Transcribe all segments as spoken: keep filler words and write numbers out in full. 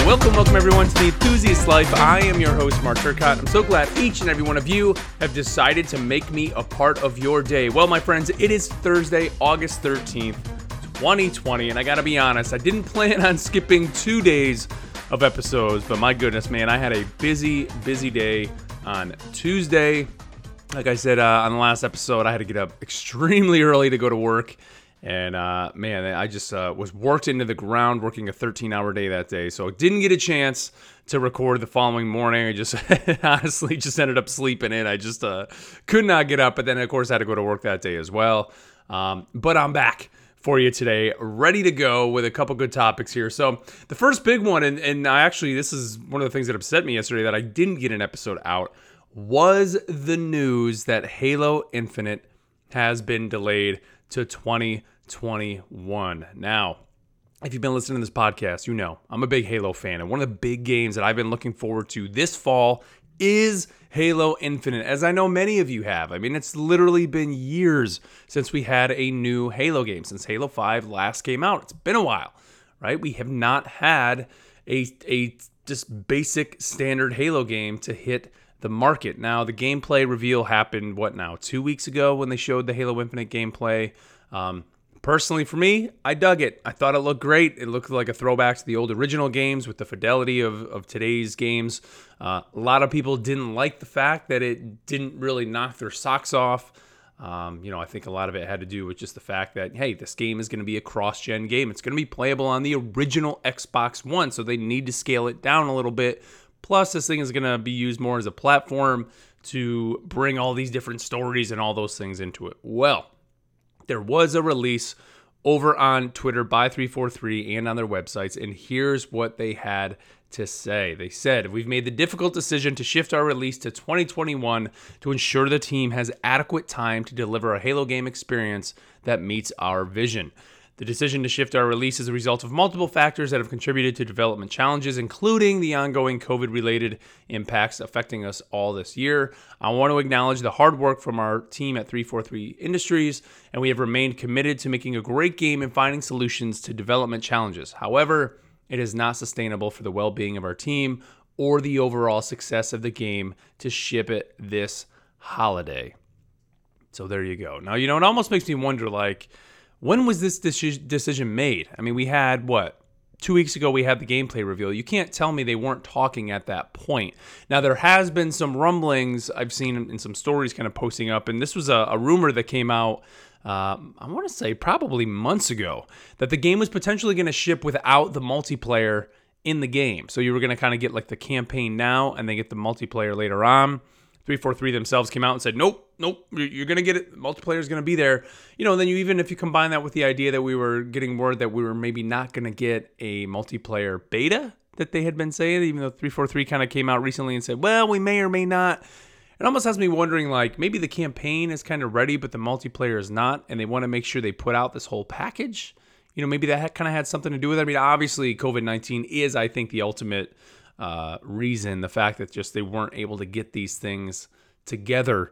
Welcome, welcome everyone to The Enthusiast Life. I am your host, Mark Turcott. I'm so glad each and every one of you have decided to make me a part of your day. Well, my friends, it is Thursday, August thirteenth, twenty twenty, and I gotta be honest, I didn't plan on skipping two days of episodes, but my goodness, man, I had a busy, busy day on Tuesday. Like I said uh, on the last episode, I had to get up extremely early to go to work. And, uh, man, I just uh, was worked into the ground working a thirteen-hour day that day. So I didn't get a chance to record the following morning. I just honestly just ended up sleeping in. I just uh, could not get up. But then, of course, I had to go to work that day as well. Um, but I'm back for you today, ready to go with a couple good topics here. So the first big one, and, and I actually, this is one of the things that upset me yesterday that I didn't get an episode out, was the news that Halo Infinite has been delayed to twenty twenty-one. Now, if you've been listening to this podcast, you know I'm a big Halo fan, and one of the big games that I've been looking forward to this fall is Halo Infinite, as I know many of you have. I mean, it's literally been years since we had a new Halo game, since Halo five last came out. It's been a while, right? We have not had a, a just basic standard Halo game to hit the market. Now, the gameplay reveal happened, what now, two weeks ago when they showed the Halo Infinite gameplay. Um, personally, for me, I dug it. I thought it looked great. It looked like a throwback to the old original games with the fidelity of, of today's games. Uh, a lot of people didn't like the fact that it didn't really knock their socks off. Um, you know, I think a lot of it had to do with just the fact that, hey, this game is going to be a cross-gen game. It's going to be playable on the original Xbox One, so they need to scale it down a little bit. Plus, this thing is going to be used more as a platform to bring all these different stories and all those things into it. Well, there was a release over on Twitter by three forty-three and on their websites, and here's what they had to say. They said, "We've made the difficult decision to shift our release to twenty twenty-one to ensure the team has adequate time to deliver a Halo game experience that meets our vision. The decision to shift our release is a result of multiple factors that have contributed to development challenges, including the ongoing COVID-related impacts affecting us all this year. I want to acknowledge the hard work from our team at three forty-three Industries, and we have remained committed to making a great game and finding solutions to development challenges. However, it is not sustainable for the well-being of our team or the overall success of the game to ship it this holiday." So there you go. Now, you know, it almost makes me wonder, like, when was this decision made? I mean, we had, what, two weeks ago we had the gameplay reveal. You can't tell me they weren't talking at that point. Now, there has been some rumblings I've seen in some stories kind of posting up, and this was a, a rumor that came out, uh, I want to say probably months ago, that the game was potentially going to ship without the multiplayer in the game. So you were going to kind of get like the campaign now and then get the multiplayer later on. three forty-three themselves came out and said, nope, nope, you're going to get it. Multiplayer is going to be there. You know, and then you even if you combine that with the idea that we were getting word that we were maybe not going to get a multiplayer beta that they had been saying, even though three forty-three kind of came out recently and said, well, we may or may not. It almost has me wondering, like, maybe the campaign is kind of ready, but the multiplayer is not, and they want to make sure they put out this whole package. You know, maybe that kind of had something to do with it. I mean, obviously, COVID nineteen is, I think, the ultimate Uh, reason, the fact that just they weren't able to get these things together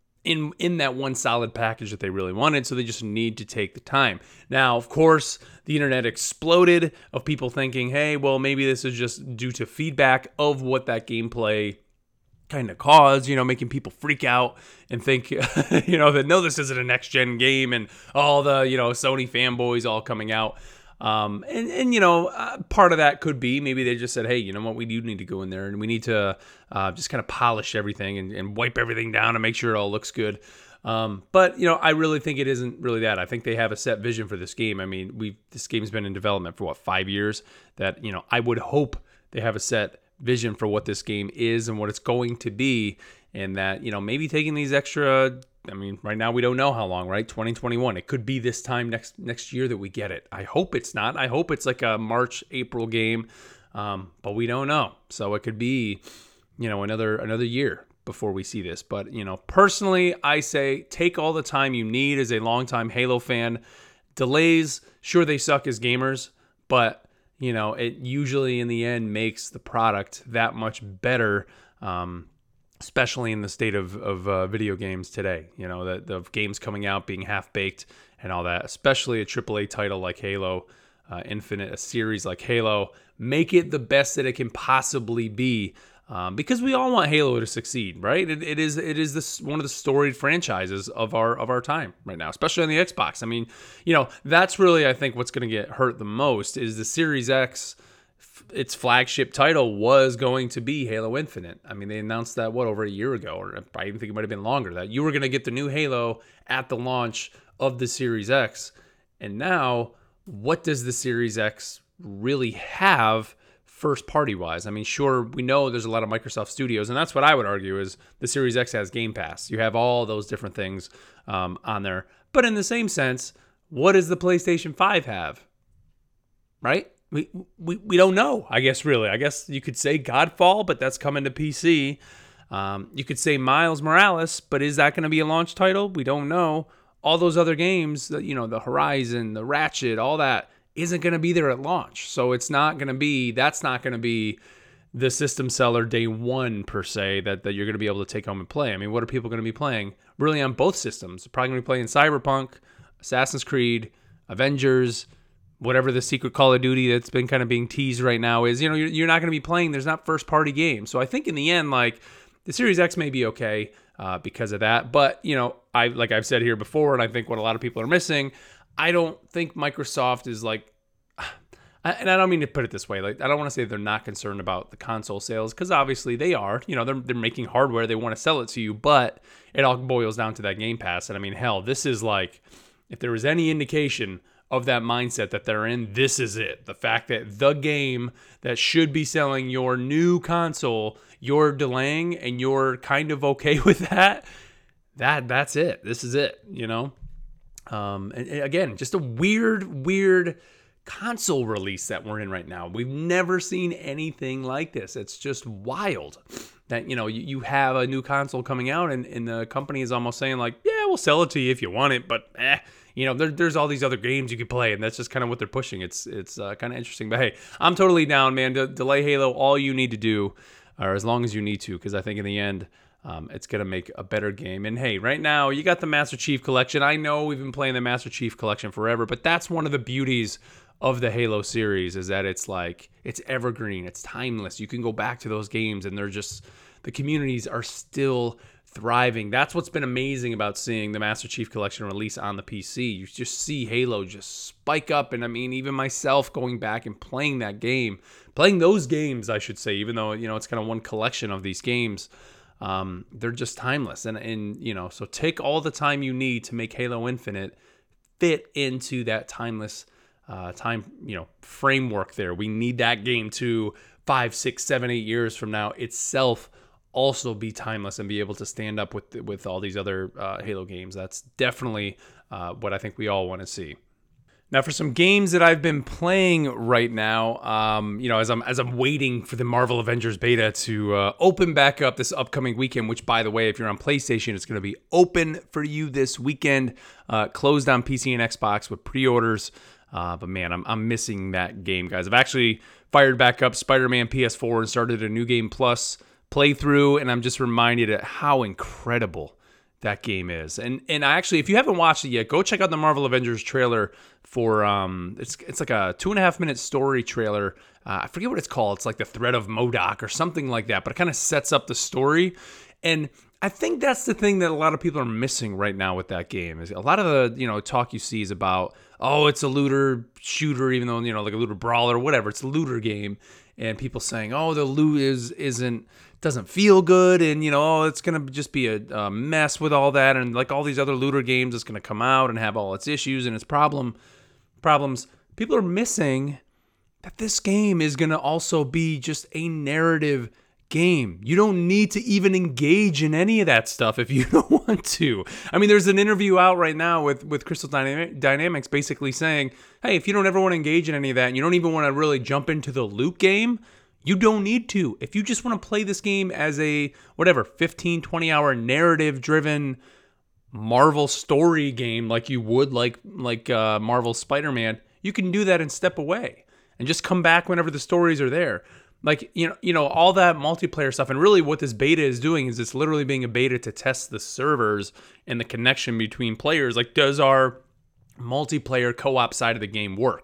in in that one solid package that they really wanted, so they just need to take the time. Now, of course, the internet exploded of people thinking, hey, well, maybe this is just due to feedback of what that gameplay kind of caused, you know, making people freak out and think, you know, that no, this isn't a next-gen game, and all the, you know, Sony fanboys all coming out. Um, and, and, you know, uh, part of that could be maybe they just said, hey, you know what, we do need to go in there and we need to uh, just kind of polish everything and, and wipe everything down and make sure it all looks good. Um, but, you know, I really think it isn't really that. I think they have a set vision for this game. I mean, we've this game's been in development for, what, five years? That, you know, I would hope they have a set vision for what this game is and what it's going to be, and that, you know, maybe taking these extra, I mean, right now we don't know how long, right? twenty twenty-one. It could be this time next next year that we get it. I hope it's not. I hope it's like a March, April game, um, but we don't know. So it could be, you know, another another year before we see this. But, you know, personally, I say take all the time you need as a longtime Halo fan. Delays, sure, they suck as gamers, but, you know, it usually in the end makes the product that much better. Um, especially in the state of, of uh, video games today, you know, the, the games coming out being half-baked and all that, especially a triple A title like Halo. uh, Infinite, a series like Halo. Make it the best that it can possibly be. Um, because we all want Halo to succeed, right? It, it is it is this one of the storied franchises of our of our time right now, especially on the Xbox. I mean, you know, that's really, I think, what's going to get hurt the most is the Series X. Its flagship title was going to be Halo Infinite. I mean, they announced that, what, over a year ago, or I even think it might have been longer, that you were going to get the new Halo at the launch of the Series X. And now, what does the Series X really have first party wise? I mean, sure, we know there's a lot of Microsoft Studios, and that's what I would argue is the Series X has Game Pass. You have all those different things um, on there. But in the same sense, what does the PlayStation five have? Right? We, we we don't know, I guess, really. I guess you could say Godfall, but that's coming to P C. Um, you could say Miles Morales, but is that going to be a launch title? We don't know. All those other games, you know, the Horizon, the Ratchet, all that isn't going to be there at launch. So it's not going to be, that's not going to be the system seller day one, per se, that, that you're going to be able to take home and play. I mean, what are people going to be playing? Really on both systems. They're probably going to be playing Cyberpunk, Assassin's Creed, Avengers, whatever the secret Call of Duty that's been kind of being teased right now is. You know, you're, you're not going to be playing. There's not first party games. So I think in the end, like, the Series X may be okay uh, because of that. But, you know, I like I've said here before, and I think what a lot of people are missing, I don't think Microsoft is like, and I don't mean to put it this way, like, I don't want to say they're not concerned about the console sales, because obviously they are. You know, they're they're making hardware, they want to sell it to you, but it all boils down to that Game Pass. And I mean, hell, this is like, if there was any indication of that mindset that they're in, this is it. The fact that the game that should be selling your new console, you're delaying, and you're kind of okay with that, that that's it. This is it, you know? Um, and, and again, just a weird, weird console release that we're in right now. We've never seen anything like this. It's just wild that, you know, you, you have a new console coming out, and, and the company is almost saying like, yeah, we'll sell it to you if you want it, but eh, you know, there, there's all these other games you can play, and that's just kind of what they're pushing. It's it's uh, kind of interesting. But hey, I'm totally down, man. De- delay Halo all you need to do, or as long as you need to, because I think in the end, um, it's going to make a better game. And hey, right now, you got the Master Chief Collection. I know we've been playing the Master Chief Collection forever, but that's one of the beauties of the Halo series, is that it's like, it's evergreen, it's timeless. You can go back to those games, and they're just, the communities are still thriving. That's what's been amazing about seeing the Master Chief Collection release on the P C. You just see Halo just spike up, and I mean, even myself going back and playing that game, playing those games, I should say, even though, you know, it's kind of one collection of these games, um, they're just timeless. And, and, you know, so take all the time you need to make Halo Infinite fit into that timeless uh, time, you know, framework there. We need that game to five, six, seven, eight years from now itself also be timeless and be able to stand up with with all these other uh, Halo games. That's definitely uh, what I think we all want to see. Now, for some games that I've been playing right now, um, you know, as I'm as I'm waiting for the Marvel Avengers beta to uh, open back up this upcoming weekend, which, by the way, if you're on PlayStation, it's going to be open for you this weekend, uh, closed on P C and Xbox with pre-orders. Uh, but man, I'm I'm missing that game, guys. I've actually fired back up Spider-Man P S four and started a New Game Plus playthrough, and I'm just reminded of how incredible that game is. And and I actually, if you haven't watched it yet, go check out the Marvel Avengers trailer for um it's it's like a two and a half minute story trailer. Uh, I forget what it's called. It's like the Threat of MODOK or something like that, but it kind of sets up the story. And I think that's the thing that a lot of people are missing right now with that game, is a lot of the, you know, talk you see is about, oh, it's a looter shooter, even though, you know, like a looter brawler or whatever, it's a looter game. And people saying, oh, the loot is isn't doesn't feel good, and, you know, oh, it's gonna just be a, a mess with all that, and like all these other looter games, it's gonna come out and have all its issues and its problem problems. People are missing that this game is gonna also be just a narrative game. You don't need to even engage in any of that stuff if you don't want to. I mean, there's an interview out right now with, with Crystal Dynam- Dynamics basically saying, hey, if you don't ever want to engage in any of that, and you don't even want to really jump into the loot game, you don't need to. If you just want to play this game as a, whatever, fifteen, twenty hour narrative driven Marvel story game, like you would like, like uh, Marvel Spider-Man, you can do that and step away and just come back whenever the stories are there. Like, you know, you know, all that multiplayer stuff. And really what this beta is doing is it's literally being a beta to test the servers and the connection between players. Like, does our multiplayer co-op side of the game work?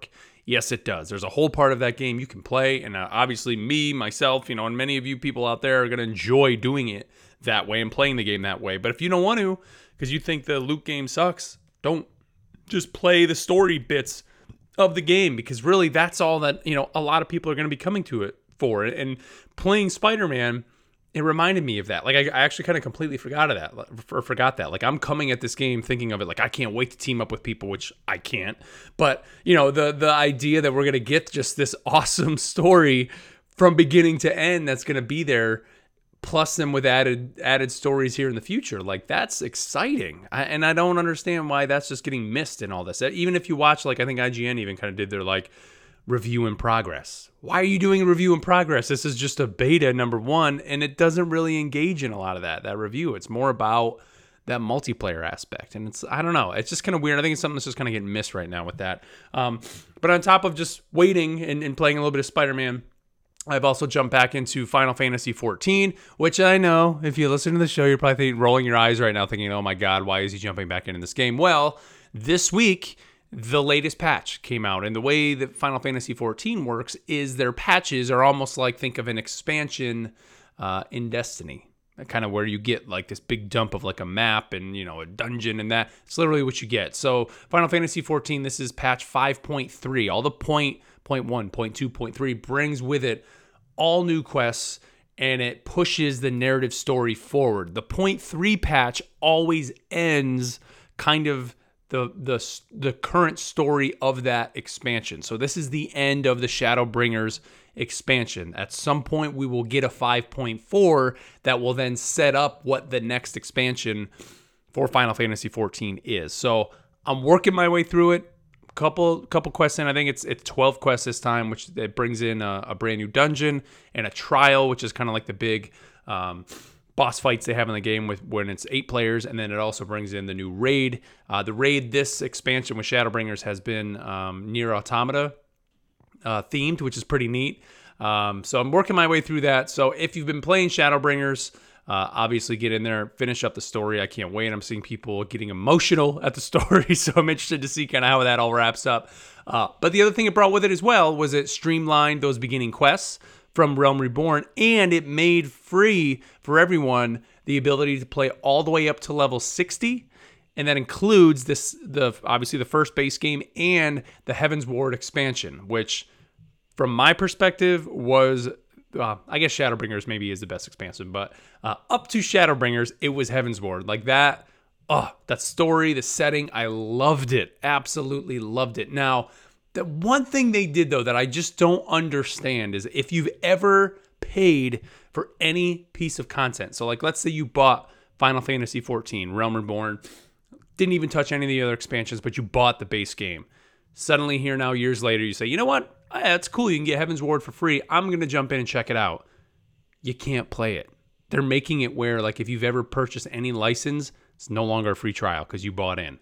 Yes, it does. There's a whole part of that game you can play, and uh, obviously me, myself, you know, and many of you people out there are going to enjoy doing it that way and playing the game that way. But if you don't want to, because you think the loot game sucks, don't just play the story bits of the game, because really that's all that, you know, a lot of people are going to be coming to it for. And playing Spider-Man, it reminded me of that. Like, I, I actually kind of completely forgot of that, or forgot that. Like, I'm coming at this game thinking of it like, I can't wait to team up with people, which I can't. But, you know, the the idea that we're going to get just this awesome story from beginning to end that's going to be there, plus them with added added stories here in the future. Like, that's exciting. I, and I don't understand why that's just getting missed in all this. Even if you watch, like, I think I G N even kind of did their, like, review in progress. Why are you doing a review in progress? This is just a beta, number one, and it doesn't really engage in a lot of that, that review. It's more about that multiplayer aspect. And it's, I don't know, it's just kind of weird. I think it's something that's just kind of getting missed right now with that. Um, but on top of just waiting and, and playing a little bit of Spider-Man, I've also jumped back into Final Fantasy fourteen, which I know, if you listen to the show, you're probably thinking, rolling your eyes right now thinking, oh my God, why is he jumping back into this game? Well, this week, the latest patch came out, and the way that Final Fantasy fourteen works is their patches are almost like, think of an expansion uh, in Destiny, kind of where you get like this big dump of like a map and, you know, a dungeon, and that it's literally what you get. So Final Fantasy fourteen, this is patch five point three. All the point, point one, point two, point three brings with it all new quests, and it pushes the narrative story forward. The point three patch always ends kind of the the the current story of that expansion. So this is the end of the Shadowbringers expansion. At some point, we will get a five point four that will then set up what the next expansion for Final Fantasy fourteen is. So I'm working my way through it. Couple couple quests in. I think it's it's twelve quests this time, which it brings in a, a brand new dungeon and a trial, which is kind of like the big um, boss fights they have in the game with when it's eight players, and then it also brings in the new raid. Uh, the raid this expansion with Shadowbringers has been um, Nier Automata uh, themed, which is pretty neat. Um, so I'm working my way through that. So if you've been playing Shadowbringers, uh, obviously get in there, finish up the story. I can't wait. I'm seeing people getting emotional at the story, so I'm interested to see kind of how that all wraps up. Uh, but the other thing it brought with it as well was it streamlined those beginning quests from Realm Reborn, and it made free for everyone the ability to play all the way up to level sixty, and that includes this the obviously the first base game and the Heaven's Ward expansion, which from my perspective was, uh, I guess Shadowbringers maybe is the best expansion, but uh, up to Shadowbringers, it was Heaven's Ward. Like that, oh, that story, the setting, I loved it. Absolutely loved it. Now, the one thing they did, though, that I just don't understand is if you've ever paid for any piece of content. So, like, let's say you bought Final Fantasy fourteen, Realm Reborn, didn't even touch any of the other expansions, but you bought the base game. Suddenly, here now, years later, you say, you know what? That's cool. You can get Heaven's Ward for free. I'm going to jump in and check it out. You can't play it. They're making it where, like, if you've ever purchased any license, it's no longer a free trial because you bought in.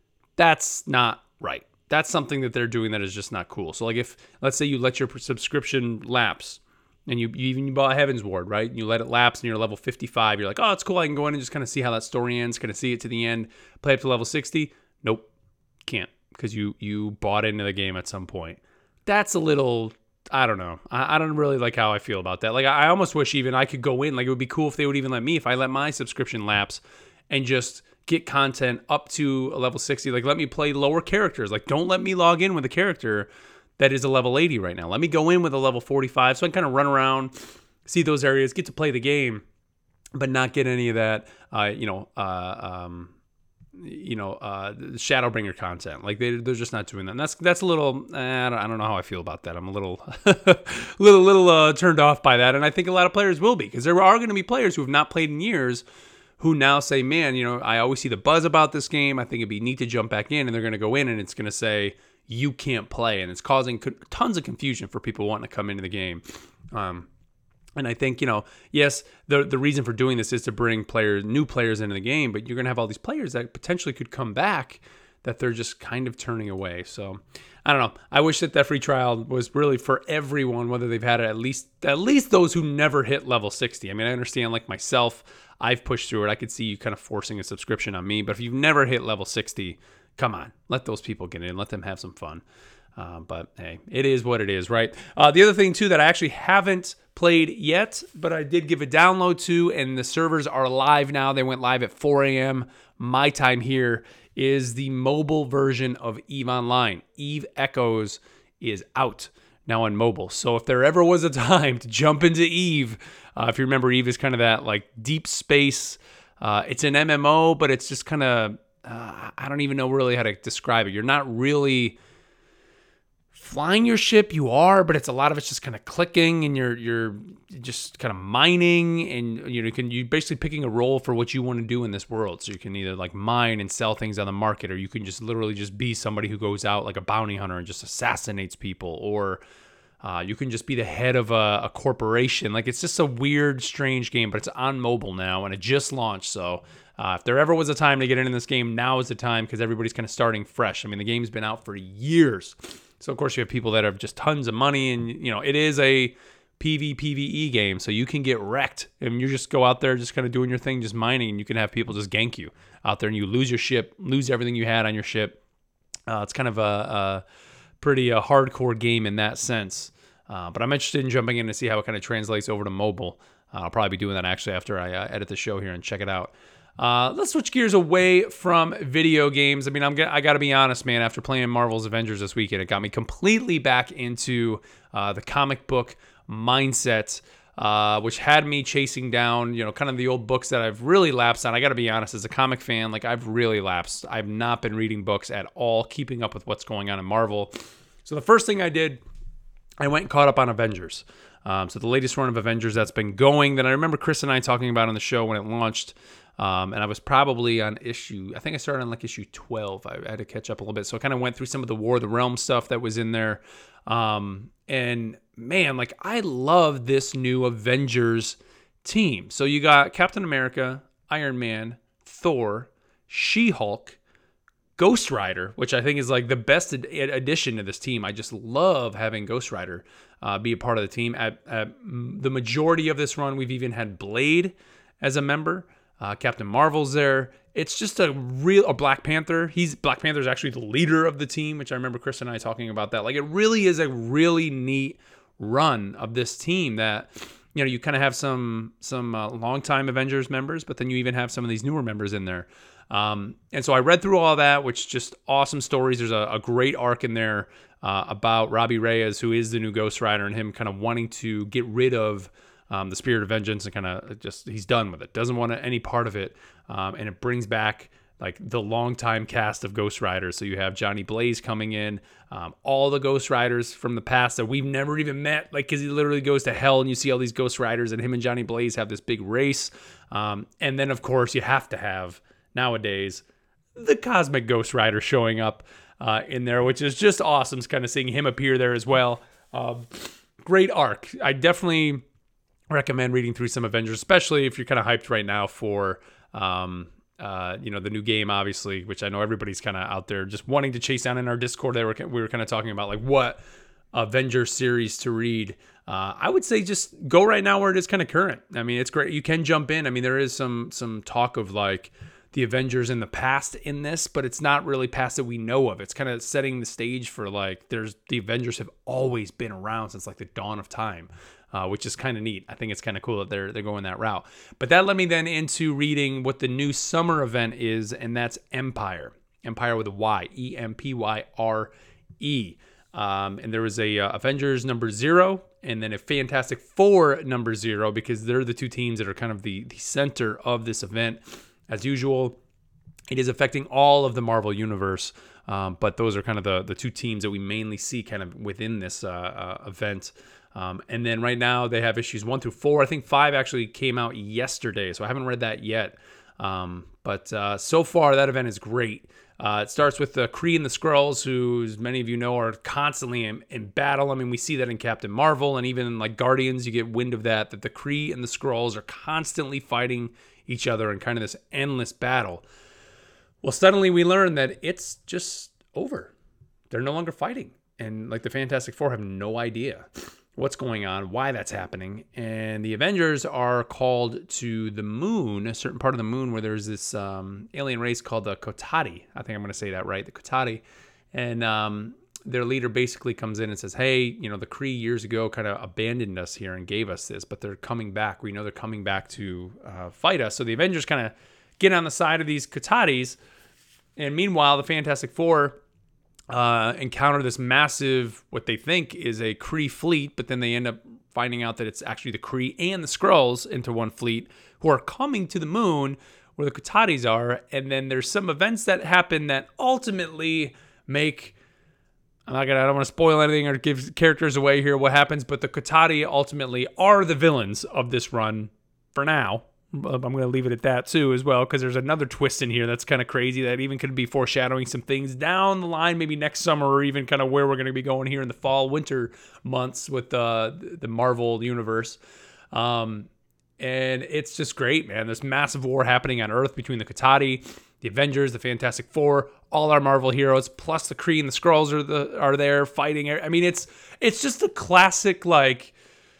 That's not right. That's something that they're doing that is just not cool. So, like, if, let's say you let your subscription lapse, and you, you even you bought Heaven's Ward, right? And you let it lapse and you're level fifty-five. You're like, oh, it's cool. I can go in and just kind of see how that story ends, kind of see it to the end, play up to level sixty. Nope. Can't, because you, you bought into the game at some point. That's a little, I don't know. I, I don't really like how I feel about that. Like, I, I almost wish even I could go in. Like, it would be cool if they would even let me, if I let my subscription lapse and just get content up to a level sixty. Like, let me play lower characters. Like, don't let me log in with a character that is a level eighty right now. Let me go in with a level forty-five so I can kind of run around, see those areas, get to play the game, but not get any of that, uh, you know, uh, um, you know, uh, Shadowbringer content. Like, they, they're just not doing that. And that's that's a little, eh, I, don't, I don't know how I feel about that. I'm a little, little, little uh, turned off by that. And I think a lot of players will be, because there are going to be players who have not played in years who now say, man, you know, I always see the buzz about this game. I think it'd be neat to jump back in, and they're going to go in and it's going to say, you can't play. And it's causing co- tons of confusion for people wanting to come into the game. Um, and I think, you know, yes, the the reason for doing this is to bring players, new players into the game, but you're going to have all these players that potentially could come back that they're just kind of turning away. So I don't know. I wish that that free trial was really for everyone, whether they've had it, at least at least those who never hit level sixty. I mean, I understand, like myself, I've pushed through it. I could see you kind of forcing a subscription on me, but if you've never hit level sixty, come on, let those people get in, let them have some fun. Uh, but hey, it is what it is, right? Uh, the other thing, too, that I actually haven't played yet, but I did give a download to, and the servers are live now. They went live at four a.m. my time here, is the mobile version of EVE Online. EVE Echoes is out now on mobile. So if there ever was a time to jump into EVE, uh, if you remember, EVE is kind of that like deep space. Uh, it's an M M O, but it's just kind of, uh, I don't even know really how to describe it. You're not really flying your ship. You are, but it's a lot of it's just kind of clicking, and you're you're just kind of mining, and you know you can you basically picking a role for what you want to do in this world. So you can either like mine and sell things on the market, or you can just literally just be somebody who goes out like a bounty hunter and just assassinates people, or uh, you can just be the head of a, a corporation. Like, it's just a weird, strange game, but it's on mobile now, and it just launched. So uh, if there ever was a time to get into this game, now is the time, because everybody's kind of starting fresh. I mean, the game's been out for years. So, of course, you have people that have just tons of money, and, you know, it is a PvP, PvE game, so you can get wrecked, and you just go out there just kind of doing your thing, just mining, and you can have people just gank you out there, and you lose your ship, lose everything you had on your ship. Uh, it's kind of a, a pretty uh, hardcore game in that sense, uh, but I'm interested in jumping in to see how it kind of translates over to mobile. Uh, I'll probably be doing that actually after I uh, edit the show here and check it out. Uh, let's switch gears away from video games. I mean, I'm I got to be honest, man. After playing Marvel's Avengers this weekend, it got me completely back into uh, the comic book mindset, uh, which had me chasing down, you know, kind of the old books that I've really lapsed on. I got to be honest, as a comic fan, like I've really lapsed. I've not been reading books at all, keeping up with what's going on in Marvel. So the first thing I did, I went and caught up on Avengers. Um, so the latest run of Avengers that's been going, that I remember Chris and I talking about on the show when it launched. Um, and I was probably on issue, I think I started on like issue twelve. I had to catch up a little bit. So I kind of went through some of the War of the Realms stuff that was in there. Um, and man, like I love this new Avengers team. So you got Captain America, Iron Man, Thor, She-Hulk, Ghost Rider, which I think is like the best ad- addition to this team. I just love having Ghost Rider uh, be a part of the team. At, at the majority of this run, we've even had Blade as a member. Uh, Captain Marvel's there. It's just a real a Black Panther. He's Black Panther's actually the leader of the team, which I remember Chris and I talking about that. Like, it really is a really neat run of this team that, you know, you kind of have some some uh, longtime Avengers members, but then you even have some of these newer members in there. Um, and so I read through all that, which just awesome stories. There's a, a great arc in there uh, about Robbie Reyes, who is the new Ghost Rider, and him kind of wanting to get rid of Um, the Spirit of Vengeance, and kind of just, he's done with it. Doesn't want any part of it. Um, and it brings back like the longtime cast of Ghost Riders. So you have Johnny Blaze coming in, um, all the Ghost Riders from the past that we've never even met, like, because he literally goes to hell and you see all these Ghost Riders, and him and Johnny Blaze have this big race. Um, and then, of course, you have to have nowadays the Cosmic Ghost Rider showing up uh, in there, which is just awesome. It's kind of seeing him appear there as well. Um, great arc. I definitely recommend reading through some Avengers, especially if you're kind of hyped right now for, um, uh, you know, the new game, obviously, which I know everybody's kind of out there just wanting to chase down in our Discord. They were, we were kind of talking about like what Avengers series to read. Uh, I would say just go right now where it is kind of current. I mean, it's great. You can jump in. I mean, there is some some talk of like the Avengers in the past in this, but it's not really past that we know of. It's kind of setting the stage for like there's the Avengers have always been around since like the dawn of time. Uh, which is kind of neat. I think it's kind of cool that they're they're going that route. But that led me then into reading what the new summer event is, and that's Empyre. Empyre with a Y, E M P Y R E. Um, and there was a uh, Avengers number zero, and then a Fantastic Four number zero, because they're the two teams that are kind of the, the center of this event. As usual, it is affecting all of the Marvel universe, um, but those are kind of the, the two teams that we mainly see kind of within this uh, uh, event. Um, and then right now they have issues one through four. I think five actually came out yesterday, so I haven't read that yet. Um, but uh, so far, that event is great. Uh, it starts with the Kree and the Skrulls, who, as many of you know, are constantly in, in battle. I mean, we see that in Captain Marvel, and even in like Guardians, you get wind of that, that the Kree and the Skrulls are constantly fighting each other in kind of this endless battle. Well, suddenly we learn that it's just over. They're no longer fighting. And like the Fantastic Four have no idea what's going on, why that's happening. And the Avengers are called to the moon, a certain part of the moon where there's this um, alien race called the Kotati. I think I'm going to say that right, the Kotati. And um, their leader basically comes in and says, hey, you know, the Kree years ago kind of abandoned us here and gave us this, but they're coming back. We know they're coming back to uh, fight us. So the Avengers kind of get on the side of these Katatis. And meanwhile, the Fantastic Four uh, encounter this massive, what they think is a Kree fleet, but then they end up finding out that it's actually the Kree and the Skrulls into one fleet who are coming to the moon where the Katatis are. And then there's some events that happen that ultimately make... I'm not gonna, I don't want to spoil anything or give characters away here what happens, but the Katati ultimately are the villains of this run for now. I'm going to leave it at that too as well, because there's another twist in here that's kind of crazy that even could be foreshadowing some things down the line, maybe next summer, or even kind of where we're going to be going here in the fall, winter months with uh, the Marvel universe. Um, and it's just great, man. There's massive war happening on Earth between the Katati, the Avengers, the Fantastic Four, all our Marvel heroes, plus the Kree and the Skrulls are the are there fighting. I mean, it's it's just a classic like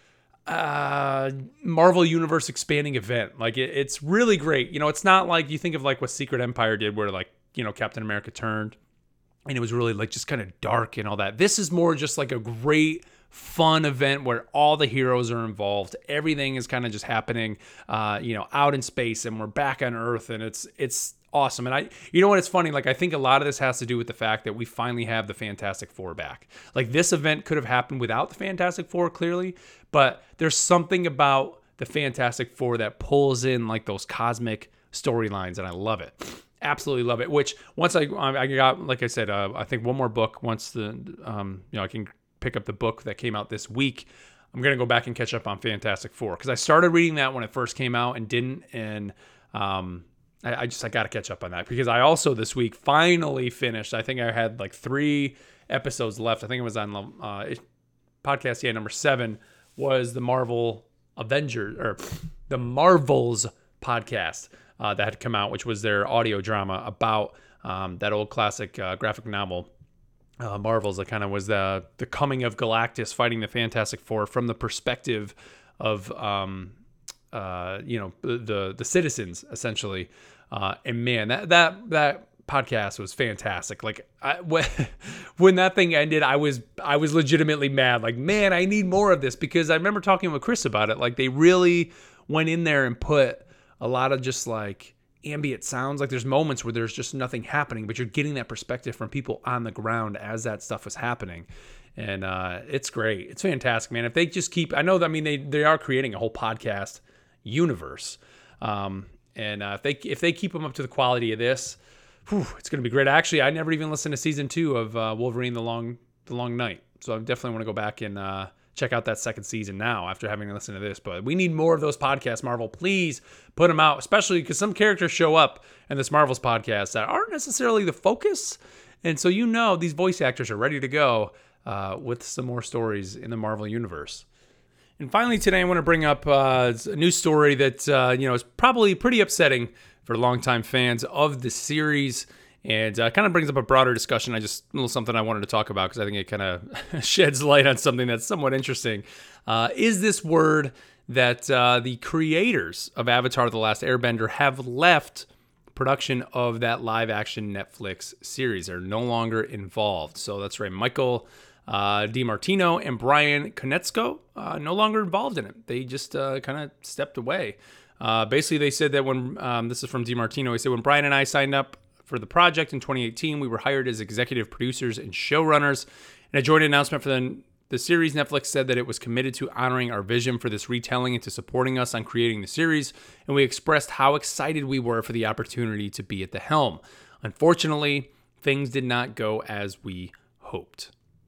uh, Marvel Universe expanding event. Like it, it's really great. You know, it's not like you think of like what Secret Empire did, where like you know Captain America turned, and it was really like just kind of dark and all that. This is more just like a great, fun event where all the heroes are involved. Everything is kind of just happening, uh, you know, out in space, and we're back on Earth, and it's it's. awesome. And I, you know what, it's funny, like I think a lot of this has to do with the fact that we finally have the Fantastic Four back. Like this event could have happened without the Fantastic Four, clearly, but there's something about the Fantastic Four that pulls in like those cosmic storylines, and I love it. Absolutely love it. Which once I I got, like I said, uh, I think one more book. Once the um you know I can pick up the book that came out this week, I'm gonna go back and catch up on Fantastic Four, because I started reading that when it first came out and didn't, and um. I just, I got to catch up on that, because I also this week finally finished. I think I had like three episodes left. I think it was on uh, podcast, yeah, number seven was the Marvel Avengers, or the Marvels podcast uh, that had come out, which was their audio drama about um, that old classic uh, graphic novel, uh, Marvels, that kind of was the, the coming of Galactus fighting the Fantastic Four from the perspective of, um, uh, you know, the, the citizens, essentially. Uh, and man, that, that, that podcast was fantastic. Like I, when, when that thing ended, I was, I was legitimately mad. Like, man, I need more of this, because I remember talking with Chris about it. Like they really went in there and put a lot of just like ambient sounds. Like there's moments where there's just nothing happening, but you're getting that perspective from people on the ground as that stuff was happening. And uh, it's great. It's fantastic, man. If they just keep, I know that, I mean, they, they are creating a whole podcast universe. Um, And uh, if they if they keep them up to the quality of this, whew, it's going to be great. Actually, I never even listened to season two of uh, Wolverine: The Long The Long Night, so I definitely want to go back and uh, check out that second season now after having listened to this. But we need more of those podcasts, Marvel. Please put them out, especially because some characters show up in this Marvel's podcast that aren't necessarily the focus, and so you know these voice actors are ready to go uh, with some more stories in the Marvel universe. And finally, today I want to bring up uh, a news story that uh, you know is probably pretty upsetting for longtime fans of the series, and uh, kind of brings up a broader discussion. I just a little something I wanted to talk about, because I think it kind of sheds light on something that's somewhat interesting. Uh, is this word that uh, the creators of Avatar: The Last Airbender have left production of that live-action Netflix series? They're no longer involved. So that's right, Michael Uh, DiMartino and Brian Konietzko uh, no longer involved in it. They just uh, kind of stepped away. Uh, basically, they said that when, um, this is from DiMartino, he said, when Brian and I signed up for the project in twenty eighteen, we were hired as executive producers and showrunners. In a joint announcement for the, the series, Netflix said that it was committed to honoring our vision for this retelling and to supporting us on creating the series, and we expressed how excited we were for the opportunity to be at the helm. Unfortunately, things did not go as we hoped.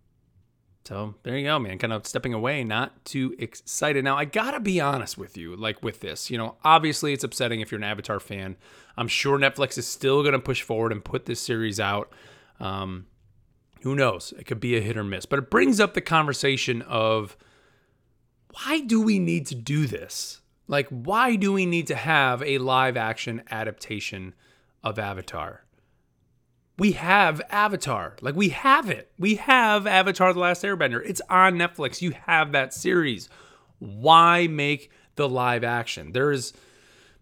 So there you go, man. Kind of stepping away, not too excited. Now, I gotta be honest with you, like with this, you know, obviously it's upsetting if you're an Avatar fan. I'm sure Netflix is still gonna push forward and put this series out. Um, who knows? It could be a hit or miss. But it brings up the conversation of, why do we need to do this? Like, why do we need to have a live action adaptation of Avatar? We have Avatar. Like, we have it. We have Avatar: The Last Airbender. It's on Netflix. You have that series. Why make the live action? There's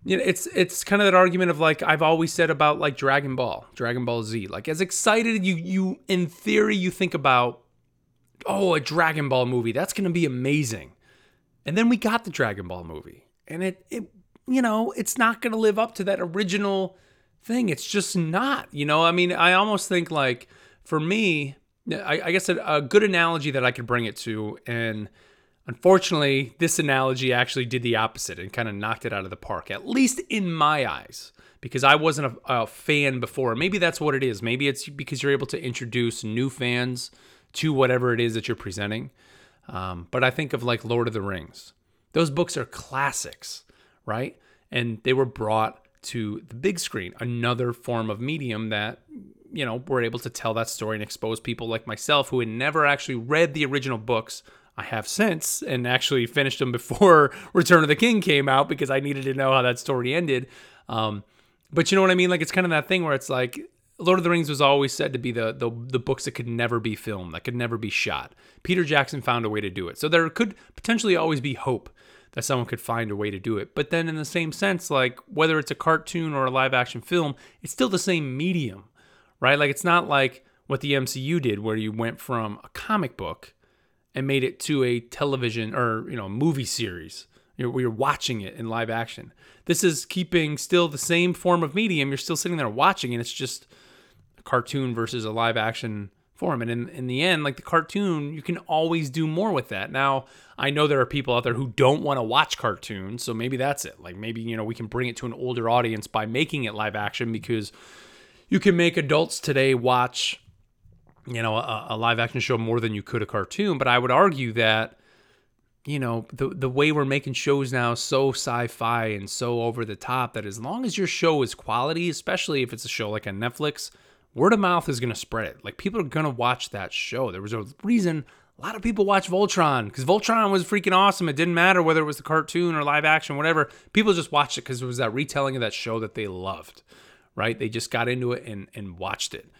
You know, it's it's kind of that argument of like I've always said about like Dragon Ball, Dragon Ball Z. Like as excited you you in theory you think about, oh, a Dragon Ball movie, that's going to be amazing. And then we got the Dragon Ball movie. And it it you know, it's not going to live up to that original thing. It's just not, you know? I mean, I almost think like for me, I, I guess a, a good analogy that I could bring it to, and unfortunately, this analogy actually did the opposite and kind of knocked it out of the park, at least in my eyes, because I wasn't a, a fan before. Maybe that's what it is. Maybe it's because you're able to introduce new fans to whatever it is that you're presenting. Um, but I think of like Lord of the Rings. Those books are classics, right? And they were brought to the big screen, another form of medium that, you know, we're able to tell that story and expose people like myself who had never actually read the original books. I have since, and actually finished them before Return of the King came out because I needed to know how that story ended. Um, but you know what I mean? Like, it's kind of that thing where it's like, Lord of the Rings was always said to be the, the the books that could never be filmed, that could never be shot. Peter Jackson found a way to do it. So there could potentially always be hope that someone could find a way to do it. But then in the same sense, like, whether it's a cartoon or a live action film, it's still the same medium, right? Like, it's not like what the M C U did where you went from a comic book and made it to a television or, you know, movie series. You're, you're watching it in live action. This is keeping still the same form of medium. You're still sitting there watching, and it's just a cartoon versus a live action form. And in, in the end, like the cartoon, you can always do more with that. Now, I know there are people out there who don't want to watch cartoons, so maybe that's it. Like maybe, you know, we can bring it to an older audience by making it live action, because you can make adults today watch, you know, a, a live action show more than you could a cartoon. But I would argue that, you know, the the way we're making shows now so sci-fi and so over the top that as long as your show is quality, especially if it's a show like on Netflix, word of mouth is going to spread it. Like people are going to watch that show. There was a reason a lot of people watch Voltron, because Voltron was freaking awesome. It didn't matter whether it was the cartoon or live action, whatever. People just watched it because it was that retelling of that show that they loved, right? They just got into it and, and watched it.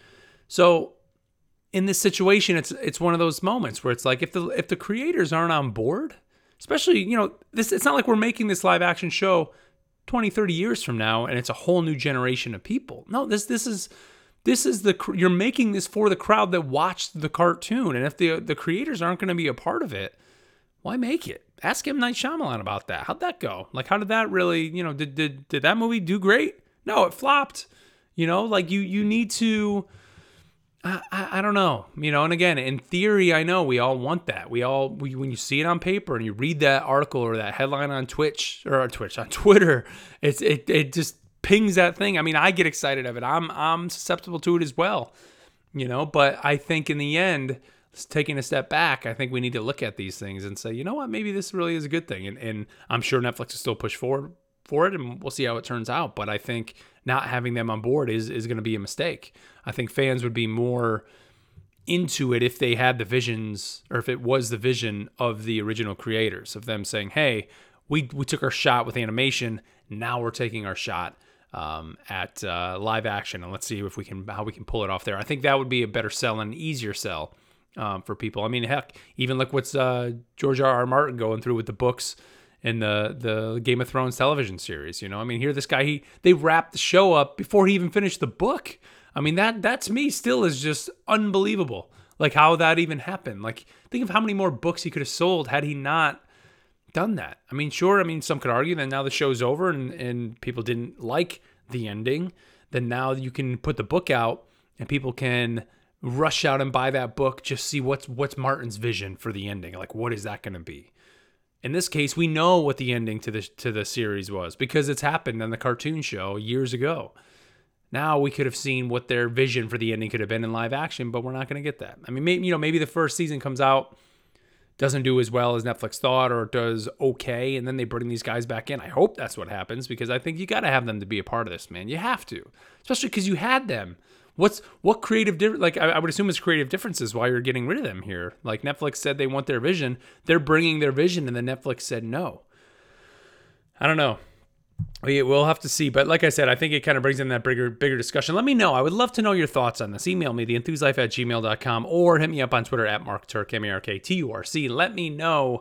So in this situation, it's it's one of those moments where it's like if the if the creators aren't on board, especially, you know, this it's not like we're making this live action show twenty, thirty years from now and it's a whole new generation of people. No, this this is this is the you're making this for the crowd that watched the cartoon, and if the the creators aren't going to be a part of it, why make it? Ask M. Night Shyamalan about that. How'd that go? Like, how did that really, you know, did did did that movie do great? No, it flopped. You know, like you you need to. I, I, I don't know, you know, and again, in theory, I know we all want that. We all, we, when you see it on paper and you read that article or that headline on Twitch or on Twitch, on Twitter, it's, it, it just pings that thing. I mean, I get excited of it. I'm, I'm susceptible to it as well, you know, but I think in the end, taking a step back, I think we need to look at these things and say, you know what, maybe this really is a good thing. And, and I'm sure Netflix will still push forward for it, and we'll see how it turns out. But I think not having them on board is, is going to be a mistake. I think fans would be more into it if they had the visions, or if it was the vision of the original creators, of them saying, hey, we we took our shot with animation, now we're taking our shot um, at uh, live action, and let's see if we can how we can pull it off there. I think that would be a better sell and an easier sell um, for people. I mean, heck, even look what's uh, George R. R. Martin going through with the books in the, the Game of Thrones television series. You know, I mean, here this guy, he they wrapped the show up before he even finished the book. I mean, that that to me still is just unbelievable. Like how that even happened. Like think of how many more books he could have sold had he not done that. I mean, sure, I mean, some could argue that now the show's over and, and people didn't like the ending. Then now you can put the book out and people can rush out and buy that book, just see what's what's Martin's vision for the ending. Like, what is that going to be? In this case, we know what the ending to the to the series was because it's happened on the cartoon show years ago. Now we could have seen what their vision for the ending could have been in live action, but we're not going to get that. I mean, maybe, you know, maybe the first season comes out, doesn't do as well as Netflix thought, or does okay, and then they bring these guys back in. I hope that's what happens, because I think you got to have them to be a part of this, man. You have to, especially because you had them. What's what creative difference? Like I, I would assume it's creative differences why you're getting rid of them here. Like Netflix said they want their vision, they're bringing their vision, and then Netflix said no. I don't know. We, we'll have to see. But like I said, I think it kind of brings in that bigger bigger discussion. Let me know. I would love to know your thoughts on this. Email me, the enthuse life at gmail dot com, or hit me up on Twitter at Mark Turk, M A R K T U R C. Let me know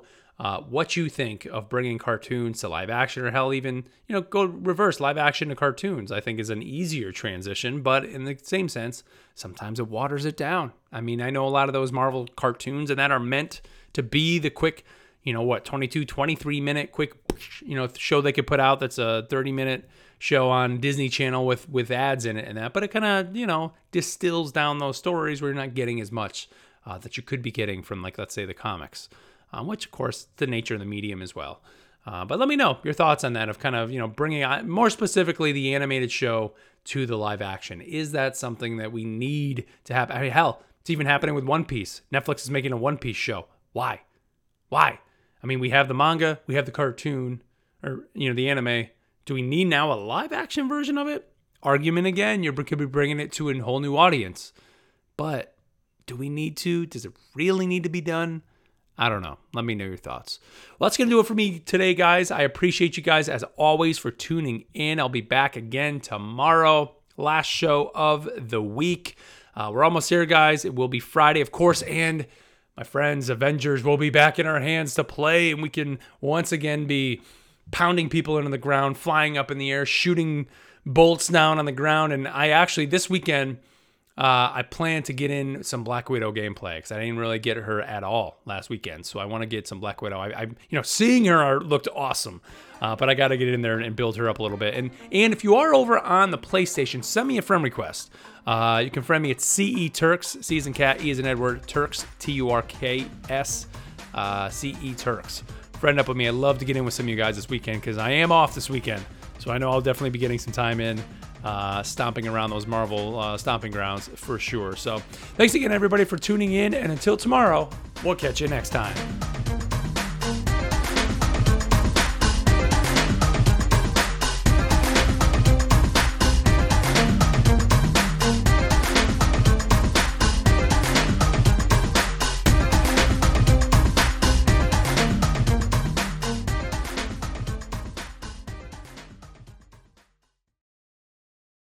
uh, what you think of bringing cartoons to live action, or hell, even, you know, go reverse live action to cartoons. I think is an easier transition, but in the same sense, sometimes it waters it down. I mean, I know a lot of those Marvel cartoons and that are meant to be the quick, you know, what, twenty-two, twenty-three minute quick, you know, show they could put out that's a thirty minute show on Disney Channel with, with ads in it and that, but it kind of, you know, distills down those stories where you're not getting as much uh, that you could be getting from, like, let's say the comics. Um, which, of course, the nature of the medium as well. Uh, but let me know your thoughts on that, of kind of, you know, bringing on, more specifically, the animated show to the live action. Is that something that we need to happen? I mean, hell, it's even happening with One Piece. Netflix is making a One Piece show. Why? Why? I mean, we have the manga, we have the cartoon, or, you know, the anime. Do we need now a live action version of it? Argument again, you could be bringing it to a whole new audience. But do we need to? Does it really need to be done? I don't know. Let me know your thoughts. Well, that's going to do it for me today, guys. I appreciate you guys, as always, for tuning in. I'll be back again tomorrow. Last show of the week. Uh, we're almost here, guys. It will be Friday, of course, and my friends, Avengers will be back in our hands to play, and we can once again be pounding people into the ground, flying up in the air, shooting bolts down on the ground. And I actually, this weekend, Uh, I plan to get in some Black Widow gameplay because I didn't really get her at all last weekend. So I want to get some Black Widow. I, I you know, seeing her looked awesome, uh, but I got to get in there and build her up a little bit. And and if you are over on the PlayStation, send me a friend request. Uh, you can friend me at C E Turks, C as in cat, E as in Edward, Turks, T U R K S, uh, C E Turks. Friend up with me. I'd love to get in with some of you guys this weekend because I am off this weekend. So I know I'll definitely be getting some time in. Uh, stomping around those Marvel uh, stomping grounds for sure. So thanks again, everybody, for tuning in. And until tomorrow, we'll catch you next time.